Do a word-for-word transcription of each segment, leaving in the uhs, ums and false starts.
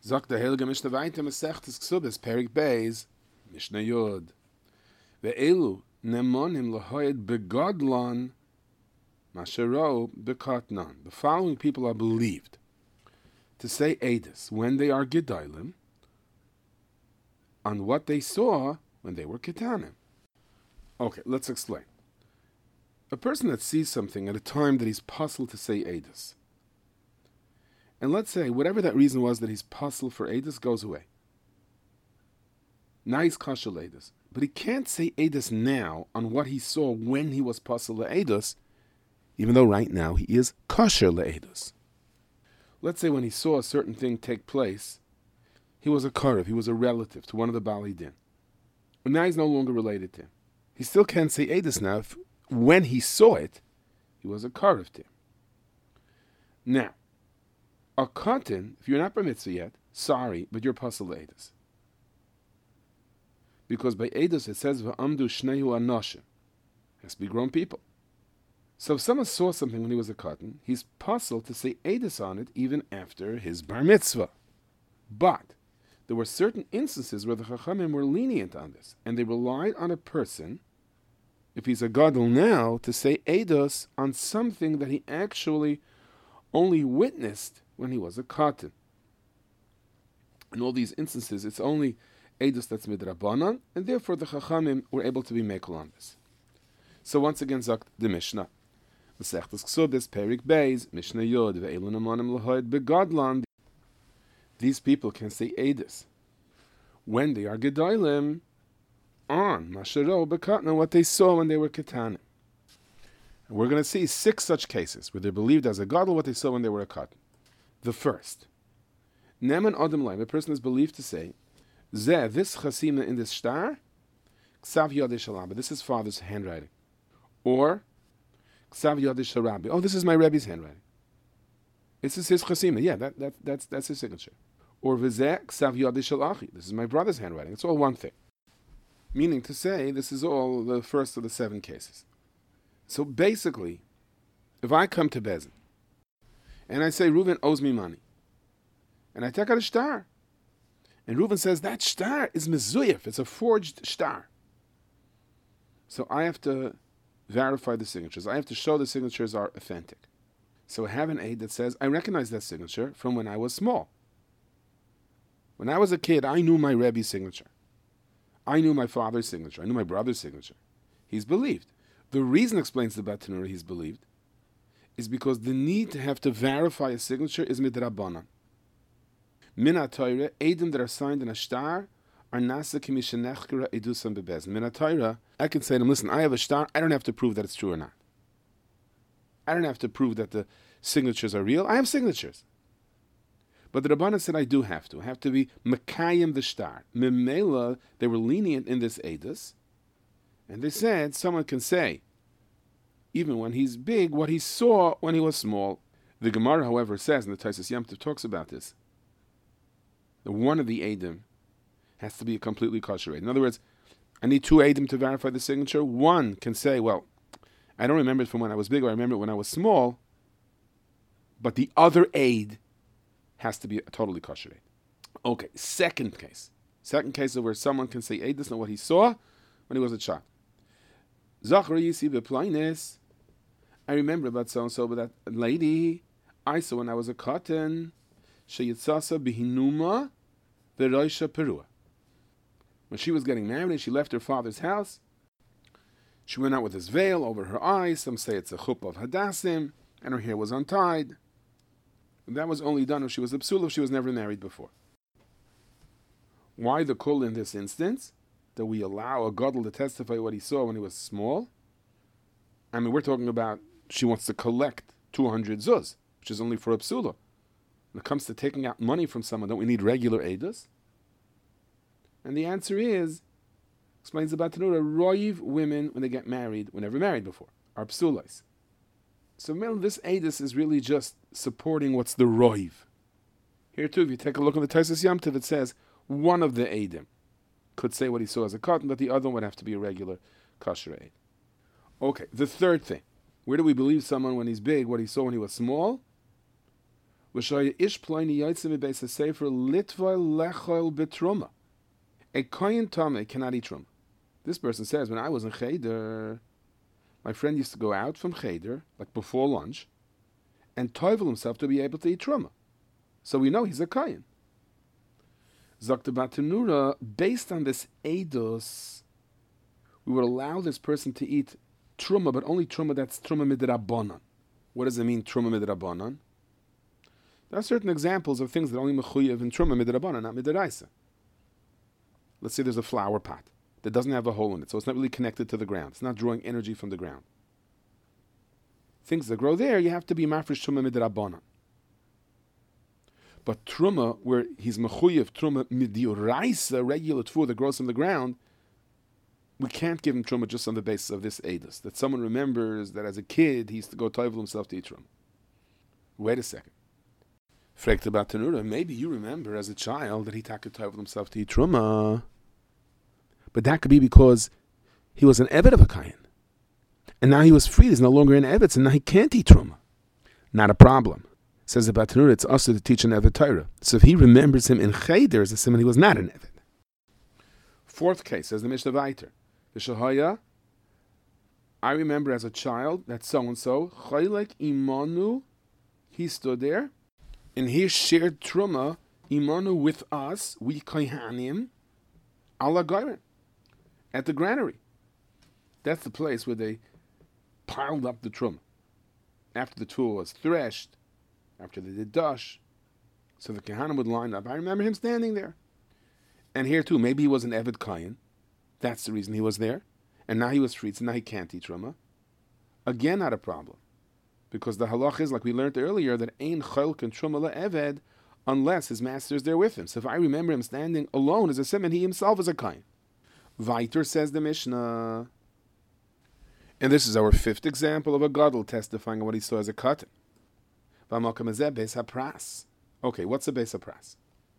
Sagt der Heilige Mishnah weiter, Masechtes Ksubis, Perik Beis, Mishnah Yod. Ve'elu nemonim lahoyed begodlon mashero bekotnon. The following people are believed to say Edus when they are Gedolim on what they saw when they were Ketanim. Okay, let's explain. A person that sees something at a time that he's puzzled to say Edus, and let's say whatever that reason was that he's puzzled for Edus goes away. Now he's kosher Edus. But he can't say Edus now on what he saw when he was puzzled Edus, even though right now he is kosher Edus. Let's say when he saw a certain thing take place, he was a karev, he was a relative to one of the Bali Din. But now he's no longer related to him. He still can't say Edus now if when he saw it, he was a karev to him. Now, a katan, if you're not bar mitzvah yet, sorry, but you're puzzled Edus. Because by Edus it says v'amdu shnehu anoshim. It has to be grown people. So if someone saw something when he was a katan, he's puzzled to say Edus on it even after his bar mitzvah. But there were certain instances where the Chachamim were lenient on this, and they relied on a person, if he's a gadol now, to say Edus on something that he actually only witnessed when he was a katan. In all these instances, it's only Edus that's midrabanan, and therefore the Chachamim were able to be mekel on this. So once again, sagt the Mishnah, Masechtas Ksubis, Perik Beis, Mishnah Yod, ve'elu nemonim lahoyed begodlan. These people can say Edus when they are gedolim on mashero bekatna, what they saw when they were ketanim. And we're going to see six such cases where they believed as a gadol what they saw when they were a katan. The first, neman adam laim, a person is believed to say, Zeh, this chasima in this star, ksav yadish harabi, this is father's handwriting. Or, ksav yadish harabi, oh, this is my Rebbe's handwriting. This is his chasima, yeah, that, that, that's, that's his signature. Or, v'zeh, ksav yadish achi, this is my brother's handwriting. It's all one thing. Meaning to say, this is all the first of the seven cases. So basically, if I come to Bezin, and I say, Reuven owes me money, and I take out a star, and Reuven says, that star is mezuyef, it's a forged star. So I have to verify the signatures. I have to show the signatures are authentic. So I have an aid that says, I recognize that signature from when I was small. When I was a kid, I knew my Rebbe's signature. I knew my father's signature. I knew my brother's signature. He's believed. The reason, explains the Batanura, he's believed, is because the need to have to verify a signature is midrabanan. Min ha-Torah, Eidim that are signed in a star are nasa kimishenechkira edusam bebezin. Min ha-Torah, I can say to them, listen, I have a star, I don't have to prove that it's true or not. I don't have to prove that the signatures are real. I have signatures. But the Rabbanah said I do have to. I have to be mekayim the star. Memela, they were lenient in this edus, and they said someone can say, even when he's big, what he saw when he was small. The Gemara, however, says, and the Taisus Yom Tov talks about this, that one of the Eidim has to be a completely kosher Eid. In other words, I need two Eidim to verify the signature. One can say, well, I don't remember it from when I was big, or I remember it when I was small, but the other Eid has to be a totally kosher Eid. Okay, second case. Second case of where someone can say Eid, this is not what he saw when he was a child. Zachary Yisi Beplainis, I remember about so-and-so, but that lady I saw when I was a cotton, Sheyitzasa Bihinuma Beroisha Perua. When she was getting married and she left her father's house, she went out with this veil over her eyes. Some say it's a chuppah of Hadassim, and her hair was untied. And that was only done if she was a psula, if she was never married before. Why the kul in this instance? That we allow a gadol to testify what he saw when he was small? I mean, we're talking about she wants to collect two hundred zuz, which is only for a psula. When it comes to taking out money from someone, don't we need regular edus? And the answer is, explains the Batanura, roiv women, when they get married, were never married before, are psulais. So this edus is really just supporting what's the roiv. Here too, if you take a look at the Taisus Yom Tov, it says one of the edim could say what he saw as a cotton, but the other one would have to be a regular kosher eid. Okay, the third thing. Where do we believe someone when he's big, what he saw when he was small? V'shaya ish ploini yotzim beis hasefer litva lechol betruma. A kohen tameh cannot eat truma. This person says, when I was in cheder, my friend used to go out from cheder, like before lunch, and toivel himself to be able to eat truma. So we know he's a kohen. Zakta Batanura, based on this eidos, we would allow this person to eat truma, but only truma that's truma midrabanan. What does it mean, truma midrabanan? There are certain examples of things that only mechuyev in truma midrabanan, not midraisa. Let's say there's a flower pot that doesn't have a hole in it, so it's not really connected to the ground. It's not drawing energy from the ground. Things that grow there, you have to be mafresh truma midrabanan. But truma, where he's mechuyev truma midioraisa, regular tfur that grows from the ground, we can't give him truma just on the basis of this edus, that someone remembers that as a kid he used to go toivel himself to eat truma. Wait a second. Fregt about Tanura, maybe you remember as a child that he took toivel himself to eat truma, but that could be because he was an eved of a kain, and now he was freed. He's no longer an eved, and now he can't eat truma. Not a problem. Says about Tanura, it's also to teach an eved Torah. So if he remembers him in cheder, as a simon, he was not an eved. Fourth case, says the Mishnah Vayter. The Shahaya, I remember as a child that so-and-so, Chaylek Imanu, he stood there, and he shared Truma, Imanu with us, we Kohanim, ala Gairin, at the granary. That's the place where they piled up the Truma. After the tool was threshed, after they did dash, so the Kohanim would line up. I remember him standing there. And here too, maybe he was an Eved Kayin. That's the reason he was there. And now he was freed, so now he can't eat Truma. Again, not a problem. Because the halach is, like we learned earlier, that Ein Chayl can Truma LaEved unless his master is there with him. So if I remember him standing alone as a simon, he himself is a Kayin. Vayter, says the Mishnah. And this is our fifth example of a gadol testifying on what he saw as a katan. Okay, what's a Beis HaPras?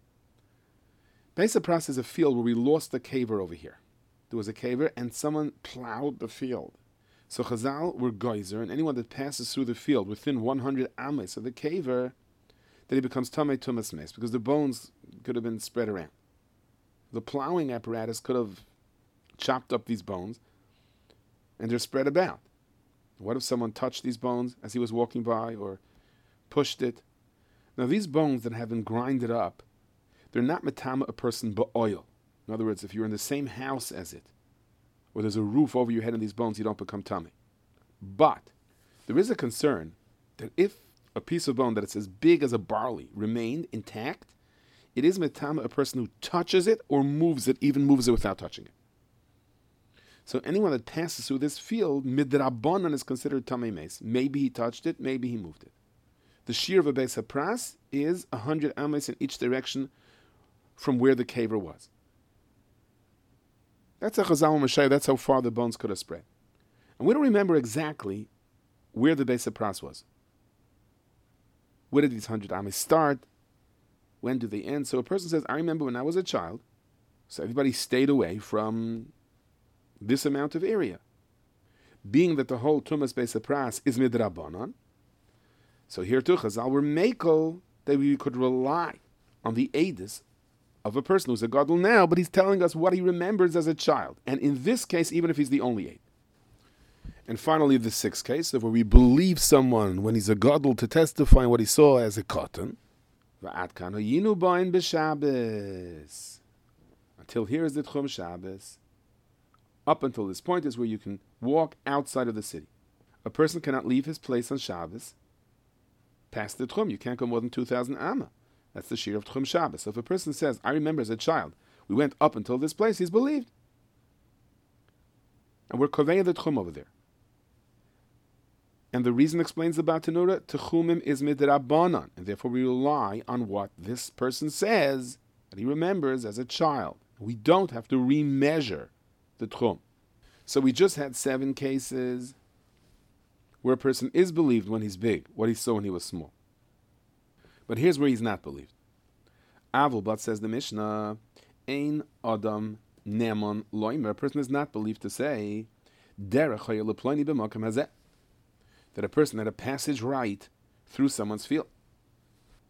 Beis HaPras is a field where we lost a caver over here. There was a caver and someone plowed the field. So Chazal were geyser, and anyone that passes through the field within one hundred ames of the caver, then he becomes tamei tumas mes, because the bones could have been spread around. The plowing apparatus could have chopped up these bones, and they're spread about. What if someone touched these bones as he was walking by, or pushed it? Now these bones that have been grinded up, they're not metama a person but oil. In other words, if you're in the same house as it, or there's a roof over your head and these bones, you don't become tummy. But there is a concern that if a piece of bone that is as big as a barley remained intact, it is metama a person who touches it or moves it, even moves it without touching it. So anyone that passes through this field, midrabanan, is considered tamei mes. Maybe he touched it, maybe he moved it. The shear of a Beis HaPras is one hundred ames in each direction from where the caver was. That's a Chazal Mashayah, that's how far the bones could have spread. And we don't remember exactly where the Beis HaPras was. Where did these one hundred ames start? When do they end? So a person says, I remember when I was a child, so everybody stayed away from this amount of area. Being that the whole Tumas Beis HaPras is midrabanan, so here too, Chazal were mekel that we could rely on the edus of a person who's a gadol now, but he's telling us what he remembers as a child. And in this case, even if he's the only aid. And finally, the sixth case, where we believe someone when he's a gadol to testify what he saw as a katan. Until here is the Tchum Shabbos. Up until this point is where you can walk outside of the city. A person cannot leave his place on Shabbos past the Tchum. You can't go more than two thousand amma. That's the shear of Tchum Shabbos. So if a person says, I remember as a child, we went up until this place, he's believed. And we're kovei the Tchum over there. And the reason explains about Tanura, Techumim is midrabanan, and therefore we rely on what this person says that he remembers as a child. We don't have to remeasure the Tchum. So we just had seven cases where a person is believed when he's big, what he saw when he was small. But here's where he's not believed. Avalbat, says the Mishnah, Ein Adam Neman Loimer. A person is not believed to say Derech Hayalaploni b'makam hazeh, that a person had a passage right through someone's field.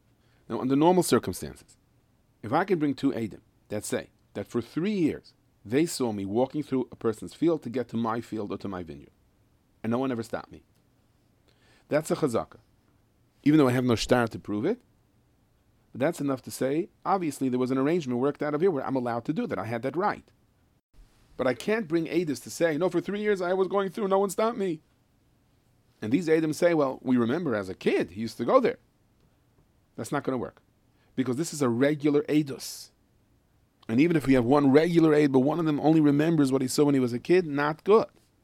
Now, under normal circumstances, if I could bring two Eidim that say that for three years they saw me walking through a person's field to get to my field or to my vineyard, and no one ever stopped me, that's a chazaka. Even though I have no shtar to prove it, but that's enough to say, obviously there was an arrangement worked out of here where I'm allowed to do that. I had that right. But I can't bring Eidos to say, no, for three years I was going through, no one stopped me. And these Eidim say, well, we remember as a kid, he used to go there. That's not going to work. Because this is a regular Eidos. And even if we have one regular Eid, but one of them only remembers what he saw when he was a kid, not good.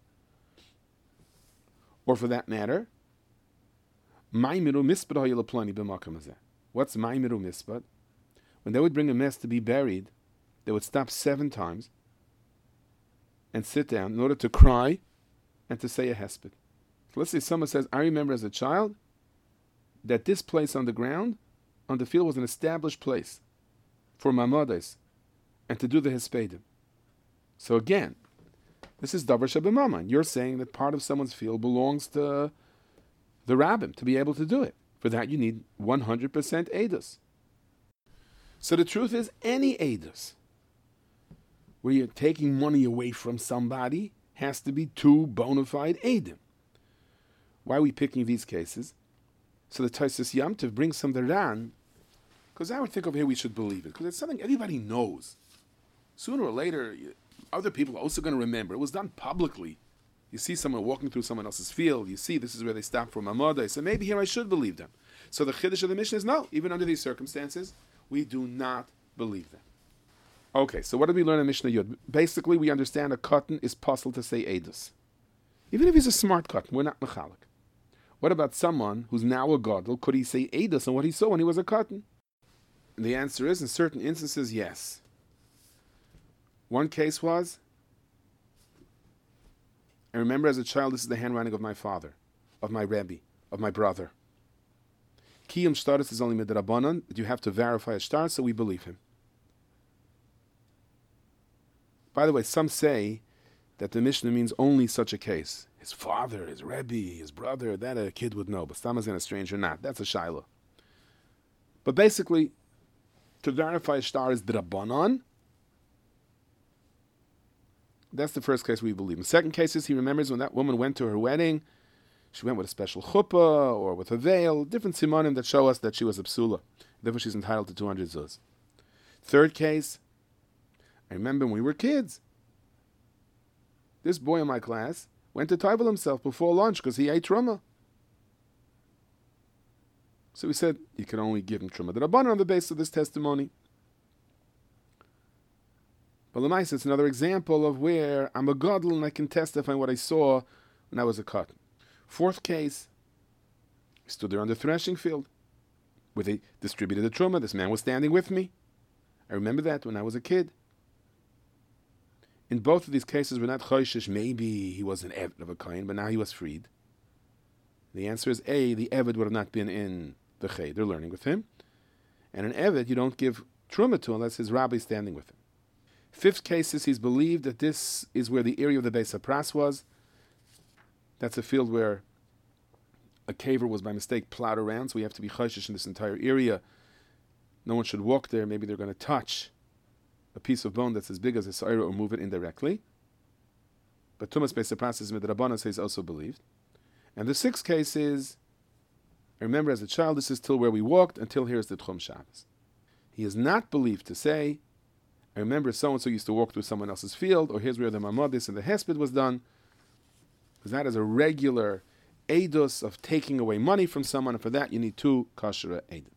Or for that matter, Maimiru Mispad Hayalaplani b'makam hazeh. What's Maimiru Mispad? When they would bring a mess to be buried, they would stop seven times and sit down in order to cry and to say a hesped. So let's say someone says, I remember as a child that this place on the ground, on the field, was an established place for mamades and to do the hespedim. So again, this is davar shabamaman. You're saying that part of someone's field belongs to the rabbim to be able to do it. For that you need one hundred percent eidos. So the truth is, any eidos where you're taking money away from somebody has to be two bona fide eidim. Why are we picking these cases? So the Taisus Yom Tov brings some Daran, because I would think over here we should believe it, because it's something everybody knows. Sooner or later, other people are also going to remember. It was done publicly. You see someone walking through someone else's field. You see this is where they stop for Mamada. So maybe here I should believe them. So the Chiddush of the Mishnah is no. Even under these circumstances, we do not believe them. Okay, so what did we learn in Mishnah Yud? Basically, we understand a katan is possible to say Eidos. Even if he's a smart katan, we're not mechalik. What about someone who's now a gadol? Could he say Eidos on what he saw when he was a katan? And the answer is, in certain instances, yes. One case was, I remember as a child, this is the handwriting of my father, of my Rebbe, of my brother. Kiyum shtaris is only midrabanan, but you have to verify a shtar, so we believe him. By the way, some say that the Mishnah means only such a case. His father, his Rebbe, his brother, that a kid would know, but Stamaz and a stranger not. That's a Shiloh. But basically, to verify a shtar is drabanan. That's the first case we believe. In second cases, he remembers when that woman went to her wedding, she went with a special chuppah or with a veil, different simanim that show us that she was a psula. Therefore, she's entitled to two hundred zuz. Third case, I remember when we were kids. This boy in my class went to taivel himself before lunch because he ate truma. So we said, you can only give him truma d'rabbanan on the basis of this testimony. But Lamais, it's another example of where I'm a gadol and I can testify what I saw when I was a katan. Fourth case, we stood there on the threshing field where they distributed the truma. This man was standing with me. I remember that when I was a kid. In both of these cases, we're not choishish. Maybe he was an eved of a kohen, but now he was freed. The answer is A, the eved would have not been in the cheder learning with him. And an eved, you don't give truma to unless his rabbi is standing with him. Fifth case is he's believed that this is where the area of the Beis HaPras was. That's a field where a caver was by mistake plowed around, so we have to be chayshish in this entire area. No one should walk there. Maybe they're going to touch a piece of bone that's as big as a sa'ira or move it indirectly. But Tumas Beis HaPras is midrabanan, so he's also believed. And the sixth case is, I remember as a child, this is till where we walked, until here is the Tchum Shabbos. He is not believed to say, I remember so-and-so used to walk through someone else's field, or here's where the Mamadis and the Hesped was done, because that is a regular eidos of taking away money from someone, and for that you need two kosher eidos.